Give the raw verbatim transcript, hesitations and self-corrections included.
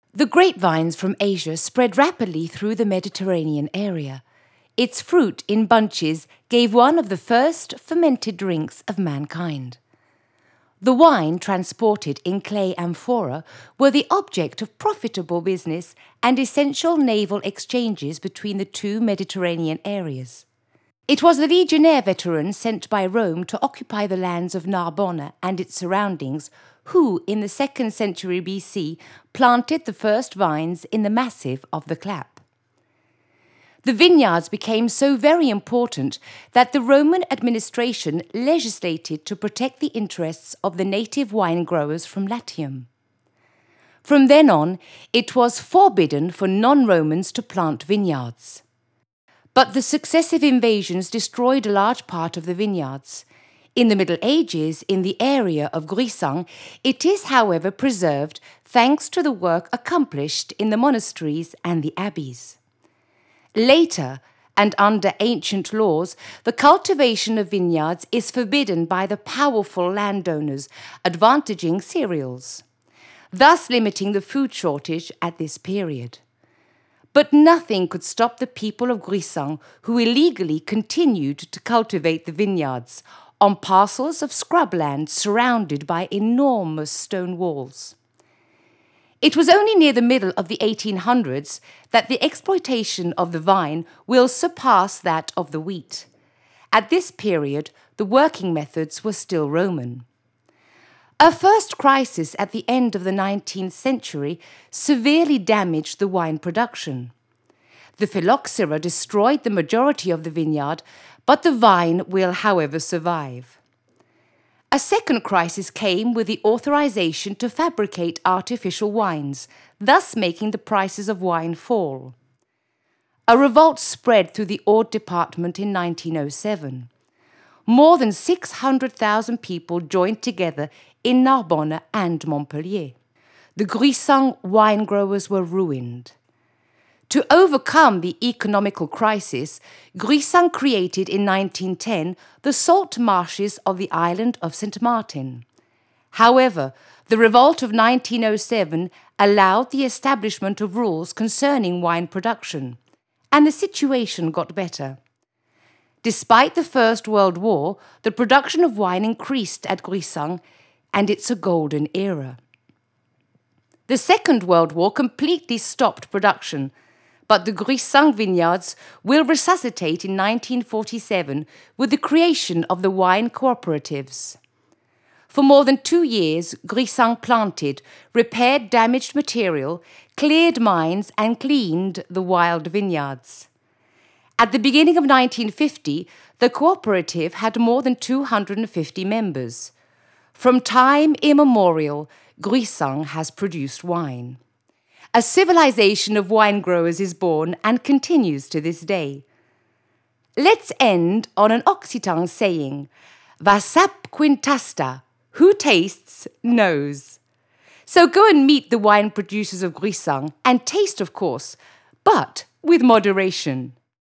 The grapevines from Asia spread rapidly through the Mediterranean area. Its fruit in bunches gave one of the first fermented drinks of mankind. The wine transported in clay amphora were the object of profitable business and essential naval exchanges between the two Mediterranean areas. It was the legionnaire veterans sent by Rome to occupy the lands of Narbonne and its surroundings who, in the second century B C, planted the first vines in the massif of the Clap. The vineyards became so very important that the Roman administration legislated to protect the interests of the native wine growers from Latium. From then on, it was forbidden for non-Romans to plant vineyards. But the successive invasions destroyed a large part of the vineyards. In the Middle Ages, in the area of Gruissan, it is, however, preserved thanks to the work accomplished in the monasteries and the abbeys. Later, and under ancient laws, the cultivation of vineyards is forbidden by the powerful landowners, advantaging cereals, thus limiting the food shortage at this period. But nothing could stop the people of Gruissan, who illegally continued to cultivate the vineyards on parcels of scrubland surrounded by enormous stone walls. It was only near the middle of the eighteen hundreds that the exploitation of the vine will surpass that of the wheat. At this period, the working methods were still Roman. A first crisis at the end of the nineteenth century severely damaged the wine production. The phylloxera destroyed the majority of the vineyard, but the vine will, however, survive. A second crisis came with the authorization to fabricate artificial wines, thus making the prices of wine fall. A revolt spread through the Aude department in nineteen oh seven. More than six hundred thousand people joined together in Narbonne and Montpellier. The Gruissan wine growers were ruined. To overcome the economical crisis, Gruissan created in nineteen ten the salt marshes of the island of Saint Martin. However, the revolt of nineteen oh seven allowed the establishment of rules concerning wine production, and the situation got better. Despite the First World War, the production of wine increased at Gruissan, and it's a golden era. The Second World War completely stopped production, but the Gruissan vineyards will resuscitate in nineteen forty-seven with the creation of the wine cooperatives. For more than two years, Gruissan planted, repaired damaged material, cleared mines and cleaned the wild vineyards. At the beginning of nineteen fifty, the cooperative had more than two hundred fifty members. From time immemorial, Gruissan has produced wine. A civilization of wine growers is born and continues to this day. Let's end on an Occitan saying, "Va sap quintasta," who tastes knows. So go and meet the wine producers of Gruissan and taste, of course, but with moderation.